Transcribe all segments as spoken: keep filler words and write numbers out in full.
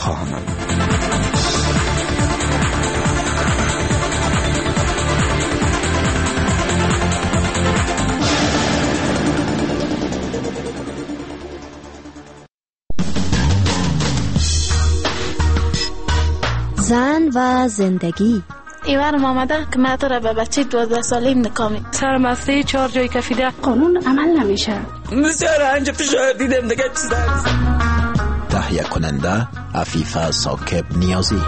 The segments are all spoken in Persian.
خانم. زن و زندگی. ایوانم آمده که مادر به بچه دوازده ساله نکامی سرم هفته چهار جای کفیده قانون عمل نمیشه. بسیار انجا فشار دیدم دیگه چیز تهیه کننده عفیفه ساکب نیازی.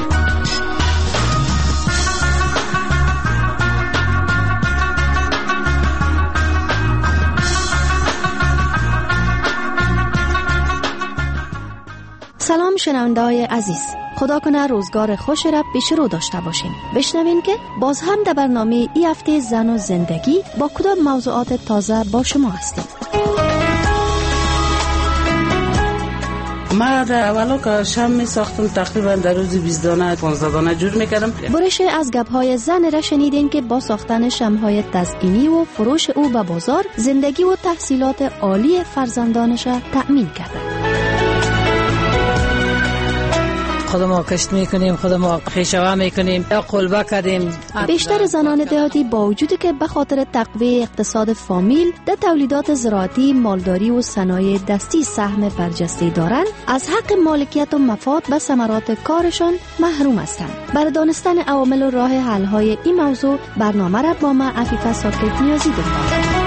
سلام شنونده های عزیز، خدا کنه روزگار خوش را پیش رو داشته باشین. بشنوین که باز هم در برنامه ای هفته زن و زندگی با کدام موضوعات تازه با شما هستیم. ما در اولا که شم می ساختم تقریبا در روز بیست دانه پانزده دانه جور میکردم. برش از گپ‌های زن را شنیدین که با ساختن شمهای تزئینی و فروش او به بازار زندگی و تحصیلات عالی فرزندانش را تأمین کرده. خود ما کشت میکنیم، خود ما خیشوه میکنیم یا قلبه کردیم. بیشتر زنان دهاتی با وجودی که به خاطر تقویت اقتصاد فامیل در تولیدات زراعتی، مالداری و صنایع دستی سهم برجسته دارند، از حق مالکیت و مفاد به ثمرات کارشان محروم هستند. برای دانستن عوامل و راه حل های این موضوع برنامه را با ما عفیفه ساکب نیازی داریم.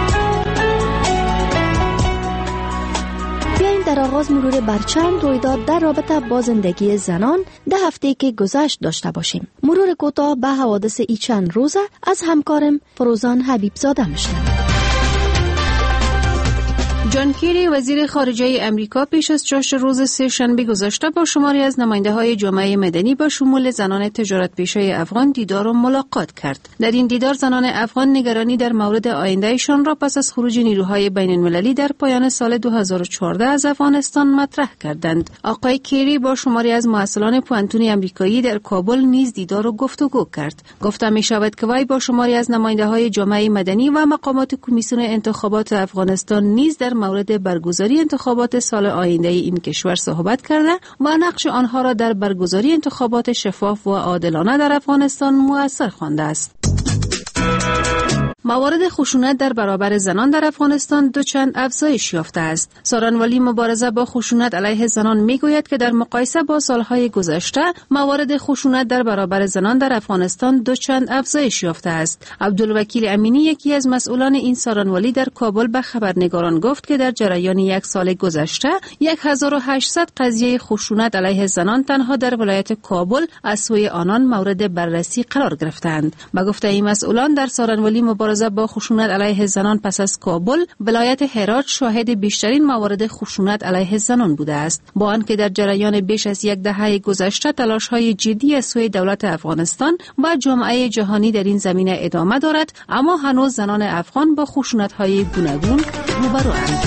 در آغاز مرور بر چند رویداد در رابطه با زندگی زنان ده هفته که گذشت داشته باشیم. مرور کوتاه به حوادث ای چند روزه از همکارم فروزان حبیب زاده میشنم. جان کیری وزیر خارجه امریکا پیش از چاشت روز سه شنبه گذشته با شماری از نماینده های جامعه مدنی با شمول زنان تجارت پیشه افغان دیدار و ملاقات کرد. در این دیدار زنان افغان نگرانی در مورد آیندهشان را پس از خروج نیروهای بین المللی در پایان سال دو هزار و چهارده از افغانستان مطرح کردند. آقای کیری با شماری از مسئولان پوانتون امریکایی در کابل نیز دیدار و گفتگو کرد. گفته می شود که وی با شماری از نماینده های جامعه مدنی و مقامات کمیسیون انتخابات افغانستان نیز در مورد برگزاری انتخابات سال آینده این کشور صحبت کرده و نقش آنها را در برگزاری انتخابات شفاف و عادلانه در افغانستان مؤثر خوانده است. موارد خشونت در برابر زنان در افغانستان دو چند افزایش یافته است. سارنوالی مبارزه با خشونت علیه زنان میگوید که در مقایسه با سالهای گذشته موارد خشونت در برابر زنان در افغانستان دو چند افزایش یافته است. عبدالوکیل امینی یکی از مسئولان این سارنوالی در کابل به خبرنگاران گفت که در جریان یک سال گذشته هزار و هشتصد قضیه خشونت علیه زنان تنها در ولایت کابل از سوی آنان مورد بررسی قرار گرفتند. به گفته این مسئولان در سارنوالی مبارزه با خشونت علیه زنان پس از کابل ولایت هرات شاهد بیشترین موارد خشونت علیه زنان بوده است، با آنکه در جریان بیش از یک دهه گذشته تلاش‌های جدی از سوی دولت افغانستان و جامعه جهانی در این زمینه ادامه دارد، اما هنوز زنان افغان با خشونت‌های گوناگون روبروند.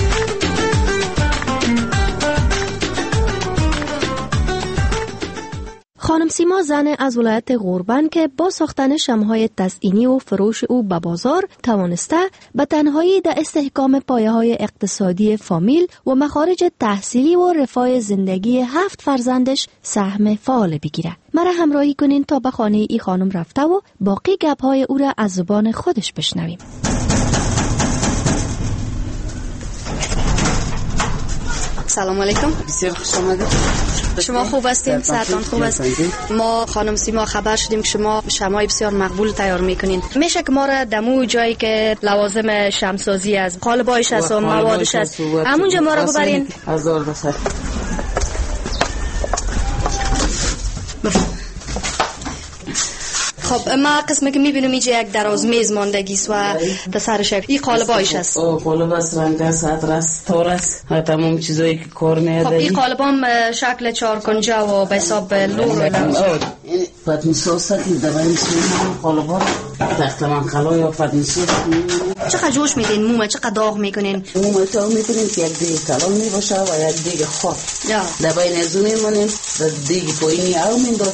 خانم سیما زن از ولایت غوربند که با ساختن شمهای تزئینی و فروش او به بازار توانسته به تنهایی در استحکام پایه‌های اقتصادی فامیل و مخارج تحصیلی و رفاه زندگی هفت فرزندش سهم فعال بگیره. مرا همراهی کنین تا به خانه ای خانم رفته و باقی گپ‌های او را از زبان خودش بشنویم. سلام علیکم. بسیار خوش آمدید. شما خوب هستین؟ صحتان خوب است؟ ما خانم سیما خبر شدیم که شما شمای بسیار مقبول تیار میکنین. میشه که ما را دمو جایی که لوازم شمسازی از قالبایش است و موادش است همونجا ما را ببرین؟ هزار بخیر. خب ما قسمی که میبینم اینجا یک دراز میز ماندگی است و دسرش این قالبایش است. او قالب است، رنگ است، عطر است، تار است، تمام چیزایی که کار میاد. خب این قالب هم شکل چهار کنجه و به حساب لور این پتنسوس است که در این قالبا تخت من قلا یا پتنسوس. چقدر جوش میدین مومه؟ چقدر داغ میکنین؟ مومه تا میکنین که یک دیگه کلان میباشه و یک دیگه خواه. یا در بین ازو میمونیم، در دیگه پایینی او میندازیم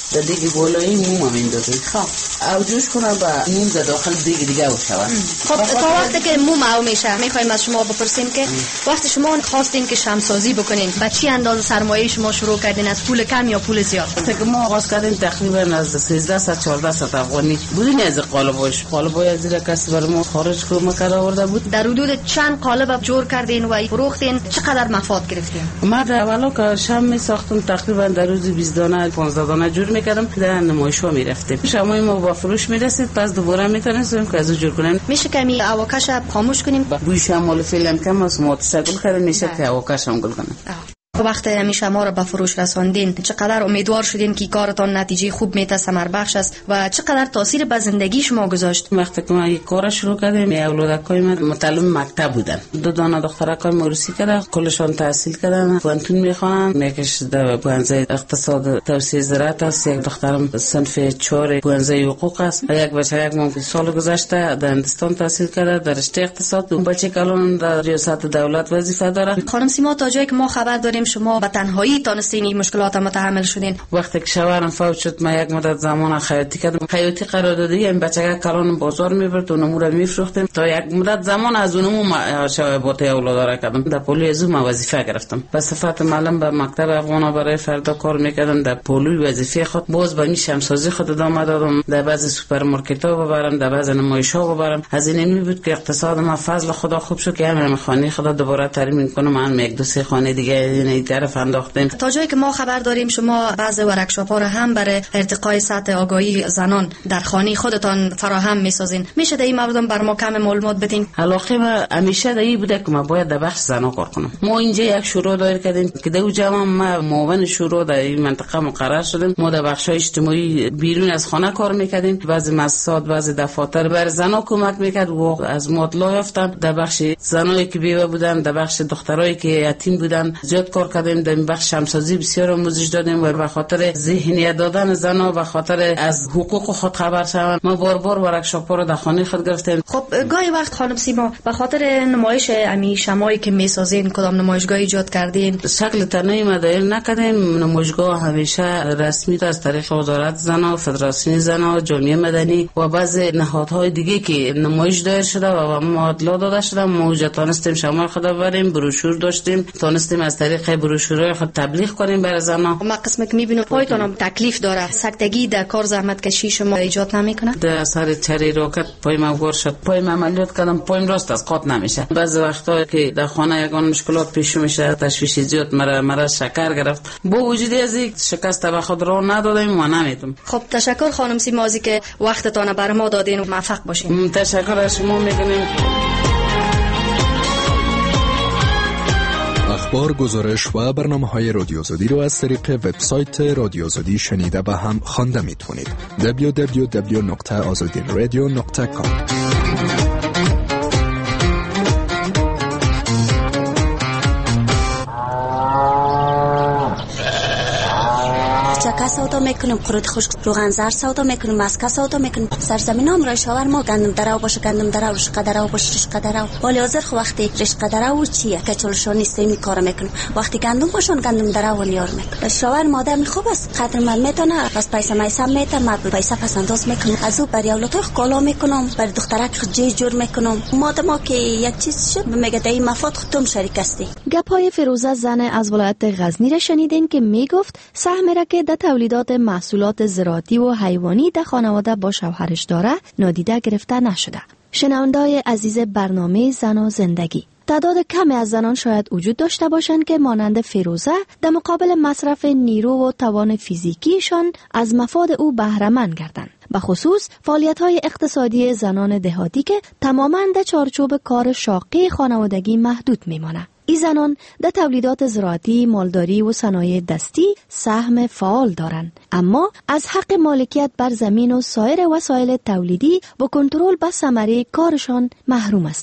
در دیگه بالایی موم میندازیم خب او جوش کنه و موم در داخل دیگه دیگه او شود. خب تا وقتی که موم او میشه میخوایم از شما بپرسیم که وقتی شما خواستین که شمسازی بکنین با چی اندازه سرمایه شما شروع کردین؟ از پول کم یا پول زیاد؟ که ما آغاز کردیم تقریبا از سیزده تا چهارده صد افغانی بودین از قالباش قالبای از زیر کسی برای ما خارج کمک آورده بود. در حدود چند قالب جور کردین و فروختین؟ چقدر مفاد گرفتین؟ ما در اولا که شم می ساختم تقریبا در روز بیست دانه پانزده دانه جور میکردم در نمایش‌ها میرفتیم. شمای ما با فروش میرسید پس دوباره میتونستیم که از جور کنیم. میشه کمی اواکش خاموش کنیم؟ بوی شمال فعلا کم است متصل کردن میشه که اواکش هم گل کنیم. وقت همیشه ما را به فروش رساندین چقدر امیدوار شدین که کارتان نتیجه خوب میته ثمر بخش است و چقدر تاثیر به زندگی شما گذاشت؟ وقتی که ما این کار شروع کردیم اولادکای من متعلم مکتب بودن. دو دانه دخترکای موروثی کردن کلشون تحصیل کردن پانتون میخوانن یکیش در پوانزه اقتصاد توسعه زراعت است یک دخترم صنف چهار پوانزه حقوق است و یک بچه یک ماه سال گذشته در هندستان تحصیل کرده در رشته اقتصاد. اون بچه کلان در ریاست دولت وظیفه داره. خانم سیما تا جایی که ما خبر داریم شما به تنهایی تانستین این مشکلات متحمل شدین؟ وقتی که شوهرم فوت شد ما یک مدت زمان خیاطی کردم. خیاطی قراردادی این بچگاه کلان بازار میبرد و نمو را میفروختیم تا یک مدت زمان از اونمو شوهر بوته اولاد کردم. در پولوی ازو ما وظیفه گرفتم. به صفت معلم به مکتب افغانا برای فردا کار میکردم. در پولوی وظیفه خود باز به می شمسازی خود ادامه دادم. در بعضی سوپرمارکت ها ببرم در بعضی نمایش ها ببرم. از این می بود که اقتصاد ما فضل خدا خوب شد که همین خانه خدا دوباره ترمیم کنم. من یک دو سه خانه دیگه این طرف انداختیم. تا جایی که ما خبر داریم شما بعضی ورکشاپ ها را هم برای ارتقای سطح آگاهی زنان در خانه خودتان فراهم میسازین. میشه در این مورد بر ما کم معلومات بدین؟ علاقه ما همیشه در این بوده که ما باید در بخش زنا کار کنم. ما اینجا یک شورا دایر کردیم که در جمع ما معاون شورا در این منطقه مقرر شدیم. ما در بخش اجتماعی بیرون از خانه کار میکردیم. بعضی مؤسسات بعضی دفاتر بر زنا کمک میکرد و از مطلع یافتم. در بخش زنایی که بیوه بودن در بخش دخترایی که یتیم بودن زیاد کار کردیم. در بخش شمسازی بسیار آموزش دادیم و به خاطر ذهنیت دادن زنا و خاطر از حقوق خود خبر شوند ما بار بار ورکشاپ رو در خانه خود گرفتیم. خب گاهی وقت خانم سیما به خاطر نمایش امی شمایی که میسازین کدام نمایشگاه ایجاد کردین؟ شکل تنهایی ما دایر نکردیم. نمایشگاه همیشه رسمی از طریق وزارت زنا، فدراسیون زنا، جامعه مدنی و بعضی نهادهای دیگه که نمایش دایر شده و ما اطلاع داده شده ما تونستیم شمای خود بریم بروشور داشتیم تونستیم از طریق بروشورهای خود تبلیغ کنیم برای زنا. ما قسمت که میبینم پایتونم تکلیف داره سختگی در کار زحمت کشی شما ایجاد نمیکنه؟ در اثر چری راکت پایم افغار شد پایم عملیات کردم پایم راست از قاط نمیشه. بعضی وقتا که در خانه یگان مشکلات پیش میشه تشویش زیاد مرا مرا شکر گرفت با وجود از این شکست به خود راه ندادیم و نمیتونم. خب تشکر خانم سیمازی که وقتتون بر ما دادین و موفق باشین. تشکر از شما میکنیم. اخبار، گزارش و برنامه‌های رادیو آزادی رو از طریق وبسایت رادیو آزادی شنیده و هم خوانده میتونید. دبلیو دبلیو دبلیو دات azadin radio dot com چکه سودا میکنیم، قرود خشک روغن زر سودا میکنیم، مسکه سودا میکنیم. سرزمین هم رای شاور ما گندم درو باشه گندم درو رشقه درو باشه رشقه درو. ولی حاضر خو وقتی رشقه درو چیه که چلشون نیست می کار میکنیم. وقتی گندم باشون گندم درو ولیار میکنیم. شاور مادر می خوب است قدر من میتونه پس پیسه میسم میته ما پیسه پس انداز میکنم. از او برای اولاد کالا میکنم برای دخترک جی جور میکنم. ماده ما که یک چیز شد میگه دای مفاد خودم شریک هستی. گپای فیروزه زن از ولایت غزنی را شنیدین که میگفت سهم را که در تولیدات محصولات زراعتی و حیوانی در خانواده با شوهرش داره نادیده گرفته نشده. شنونده‌های عزیز برنامه زن و زندگی، تعداد کمی از زنان شاید وجود داشته باشند که مانند فیروزه در مقابل مصرف نیرو و توان فیزیکیشان از مفاد او بهره مند گردند. به خصوص فعالیت‌های اقتصادی زنان دهاتی که تماماً در چارچوب کار شاقی خانوادگی محدود میمانند. این زنان در تولیدات زراعتی، مالداری و صنایع دستی سهم فعال دارند، اما از حق مالکیت بر زمین و سایر وسایل تولیدی و کنترل بر ثمره کارشان محروم هستند.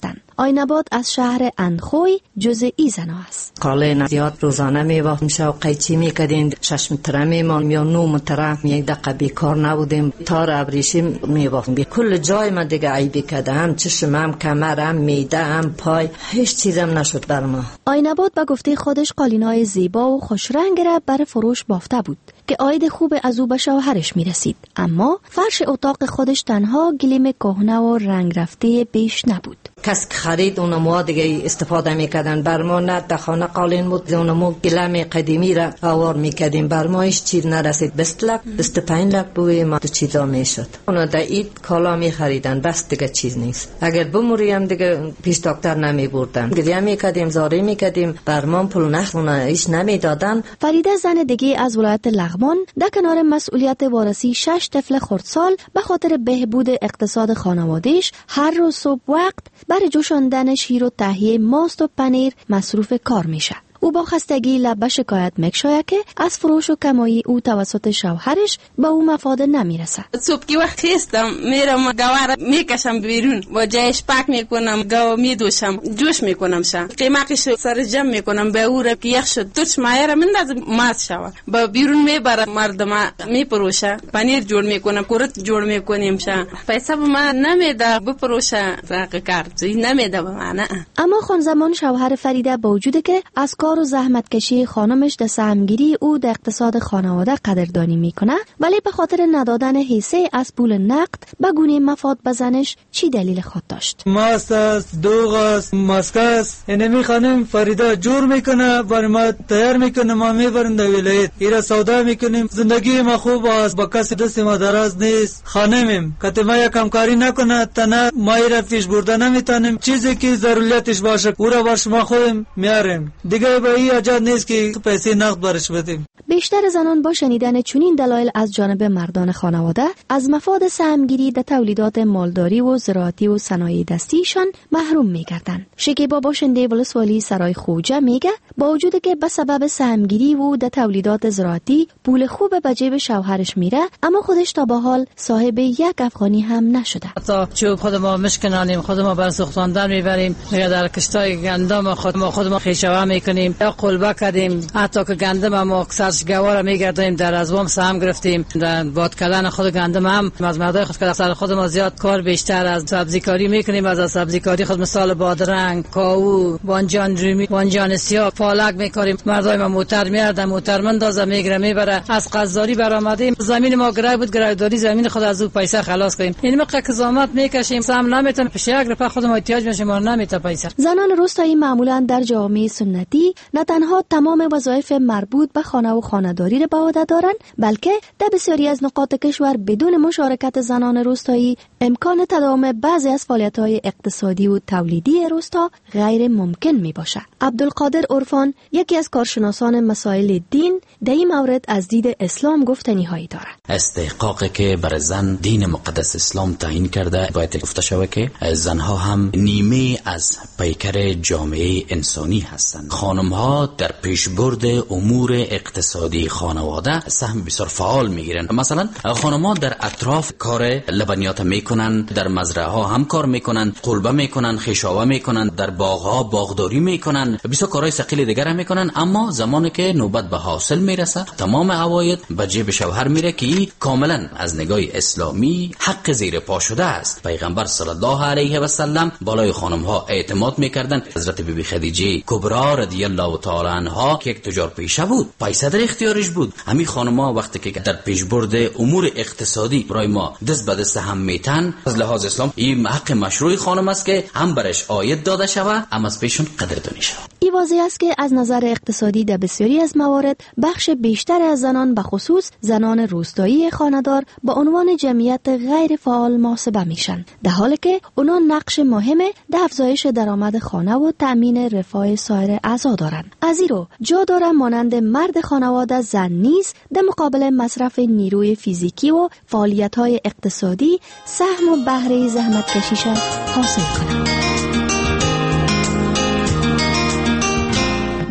آیناباد از شهر اندخوی جز ای زنا است. قالین زیاد روزانه میبافتیم شو قیچی میکردیم شش متره میمان یا نو متره یک دقیقه بیکار نبودیم تا را ابریشیم میبافتیم. کل جای من دیگه عیبی کردم، چشمم، کمرم، میده‌ام، پای، هیچ چیزم نشد بر ما. آیناباد با گفته خودش قالینای زیبا و خوش رنگ را برای فروش بافته بود که عاید خوب از او به شوهرش میرسید، اما فرش اتاق خودش تنها گلیم کهنه و رنگ رفته بیش نبود. کس که خرید اونمو دیگه استفاده میکردن، بر ما نه در خانه قالین بود، اونمو گلیم قدیمی را آوار میکردیم، بر ما هیچ چیز نرسید. بیست لک بیست و پنج لک بوی ما تو چیزا میشد. اونا در اید کالا میخریدن، بس دیگه چیز نیست. اگر بموریم دیگه پیش دکتر نمیبردن، گریه میکردیم، زاری میکردیم، بر ما پول نخونه هیچ نمیدادن. فریده زن دیگه از ولایت لغمان در کنار مسئولیت وارسی شش طفل خردسال به خاطر بهبود اقتصاد خانواده‌اش هر روز صبح وقت برای جوشاندن شیر و تهیه ماست و پنیر مصروف کار میشه. او با خستگی لب شکایت میکشاید که از فروش و کمایی او توسط شوهرش به او مفاد نمیرسه. صبح کی وقت خستم میرم گوار میکشم بیرون و جایش پاک میکنم، گاو میدوشم، جوش میکنم، شم قیمقش سر جمع میکنم، به او را که یخ شد توش مایر منداز مات شوه با بیرون میبرم، مردم میپروشه، پنیر جوړ میکنم، کورت جوړ میکنیم، شه پیسه به ما نمیده بپروشه، زاق کار چی نمیده به من. اما خان زمان شوهر فریده با وجود که از کار و زحمت کشی خانمش در سهمگیری او در اقتصاد خانواده قدردانی میکنه، ولی به خاطر ندادن حصه از پول نقد به گونه مفاد به زنش چی دلیل خود داشت؟ ماست است، دوغ است، ماسک است. اینمی خانم فریده جور میکنه، برای ما تیار میکنه، ما میبریم در ولایت، ایرا سودا میکنیم. زندگی ما خوب است، با کسی دست ما دراز نیست. خانمیم که ما یکم کاری نکنه تنها ما ایرا پیش برده نمیتونیم. چیزی که ضرورتش باشه او را باش ما خودم میاریم، دیگه با این اجازه نیست که پیسه نقد برش بدیم. بیشتر زنان با شنیدن چنین دلایل از جانب مردان خانواده از مفاد سهمگیری در تولیدات مالداری و زراعتی و صنایع دستیشان محروم می‌گردند. شکیبا باشنده ولسوالی سرای خوجه میگه با وجود که به سبب سهمگیری و در تولیدات زراعتی پول خوب به جیب شوهرش میره، اما خودش تا به حال صاحب یک افغانی هم نشده. حتی چوب خود ما مشکنانیم، خود ما بر سوختاندن میبریم، یا در کشتای گندم خود ما خود ما خیشاوه میکنیم، یا قلبه کردیم، حتی که گندم ما سرش گواره میگردیم، در ازوام سهم گرفتیم، در باد کردن خود گندم هم از مردای خود که سر خود ما زیاد کار بیشتر از سبزیکاری میکنیم. از سبزیکاری خود مثال بادرنگ، کاهو، بانجان رومی، بانجان سیاه، پالک میکاریم. مردای ما موتر میاردن، موتر مندازه میگیره میبره. از قزداری برآمدیم، زمین ما گرای بود، گرایداری زمین خود از او پیسه خلاص کنیم. این موقع که زحمت میکشیم سهم نمیتونیم پیش یک رفع خود ما احتیاج میشه، ما نمیته پیسه. زنان روستایی معمولا در جامعه سنتی نه تنها تمام وظایف مربوط به خانه و خانه‌داری را به عهده دارند، بلکه در بسیاری از نقاط کشور بدون مشارکت زنان روستایی امکان تداوم بعضی از فعالیت‌های اقتصادی و تولیدی روستا غیر ممکن میباشد. عبدالقادر عرفان یکی از کارشناسان مسائل دین در این مورد از دید اسلام گفتنی‌هایی دارد. استحقاقی که برای زن دین مقدس اسلام تعیین کرده باید گفته شود که زنها هم نیمه از پیکر جامعه انسانی هستند. خانم‌ها در پیشبرد امور اقتصادی خانواده سهم بسیار فعال میگیرند. مثلا خانم‌ها در اطراف کار لبنیات میکنن، در مزرعه ها هم کار میکنن، قلبه میکنن، خیشاوه میکنن، در باغ‌ها باغداری میکنن، بسیار کارهای ثقیل دیگر هم میکنن. اما زمانی که نوبت به حاصل میرسه تمام عواید به جیب شوهر میره که کاملا از نگاه اسلامی حق زیر پا شده است. پیغمبر صلی الله علیه و سلم بالای خانم‌ها اعتماد میکردن. حضرت بی بی خدیجه کبرا رضی الله تعالی عنها که یک تجار پیشه بود، پیسه در اختیارش بود. همین خانم‌ها وقتی که در پیشبرد امور اقتصادی برای ما دست به دست هم میتن، از لحاظ اسلام این حق مشروع خانم است که هم برش عاید داده شود، هم از پیشون قدردانی شود. این واضح است که از نظر اقتصادی در بسیاری از موارد بخش بیشتر از زنان به خصوص زنان روستایی خانه‌دار با عنوان جمعیت غیر فعال محاسبه میشن، در حالی که اونا نقش مهم در افزایش درآمد خانه و تأمین رفاه سایر اعضا دارند. از این رو جا داره مانند مرد خانواده زن نیز در مقابل مصرف نیروی فیزیکی و فعالیت‌های اقتصادی سهم و بهره زحمت کشیش حاصل کنند.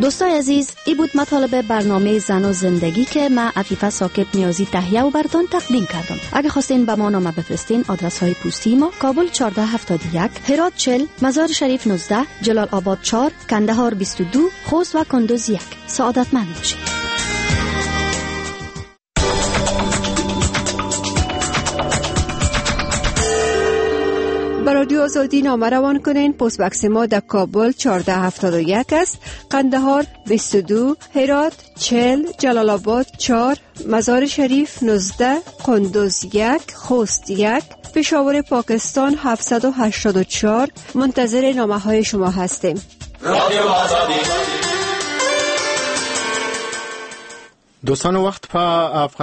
دوستای عزیز، این بود مطالب برنامه زن و زندگی که من عفیفه ساکب نیازی تهیه و براتون تقدیم کردم. اگه خواستین به ما نامه بفرستین، آدرس های پستی ما: کابل چهارده هفتاد و یک، هرات چهل، مزار شریف نوزده، جلال آباد چهار، کندهار بیست و دو، خوست و کندوز یک. سعادتمند باشید. با رادیو آزادی نامه روان کنین. پست بکس ما در کابل چهارده هفتاد و یک است، قندهار بیست و دو، هرات چهل، جلال آباد چهار، مزار شریف نوزده، کندوز یک، خوست یک، پشاور پاکستان هفتصد و هشتاد و چهار. منتظر نامه های شما هستیم. رادیو آزادی. دوستان، وقت په